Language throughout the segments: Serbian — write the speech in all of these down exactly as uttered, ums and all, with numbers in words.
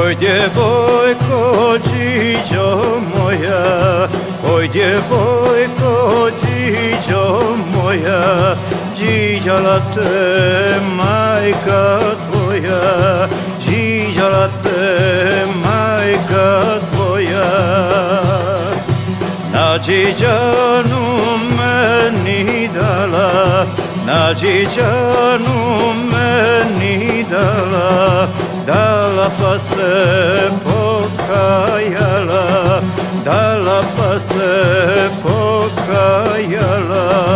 Oj djevojko, džiđo moja, oj djevojko, džiđo moja, džiđala te majka tvoja, džiđala te majka tvoja. Na džiđanu meni dala, na džiđanu meni dala, dala pa se pokajala, dala pa se pokajala.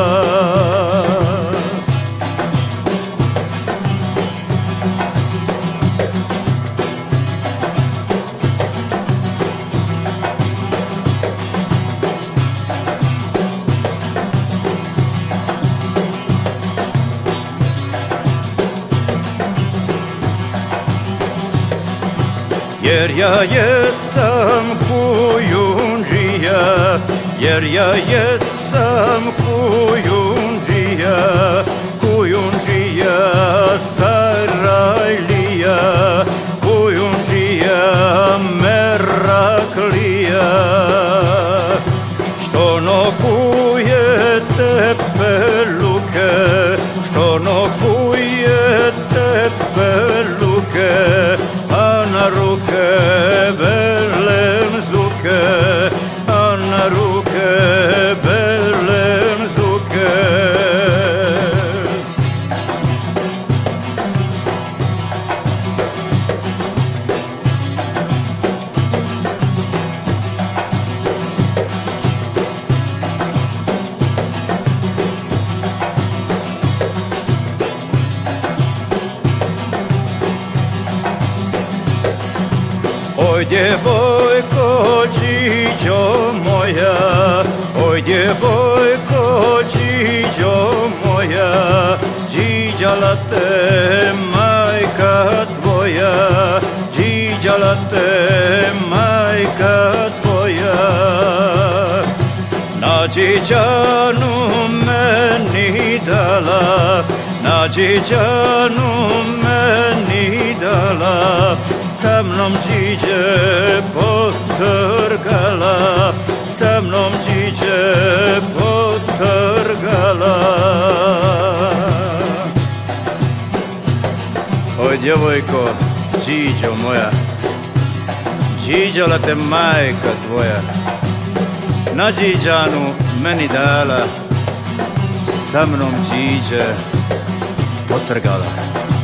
Jer ja jesam kujundžija, jer ja jesam kujundžija, kujundžija Sarajlija, kujundžija Meraklija. Što nokujete peluke, što nokujete peluke, a na ruke belemzuke, a na ruke belemzuke. Oj djevojko, džiđo moja, oj djevojko, džiđo moja, džiđala te majka tvoja, džiđala te majka tvoja. Na džiđanu meni dala, na džiđanu meni dala, sa mnom džiđe potrgala, sa mnom džiđe potrgala. Oj djevojko, džiđo moja, džiđala te majka tvoja, na džiđanu meni dala, sa mnom džiđe potrgala.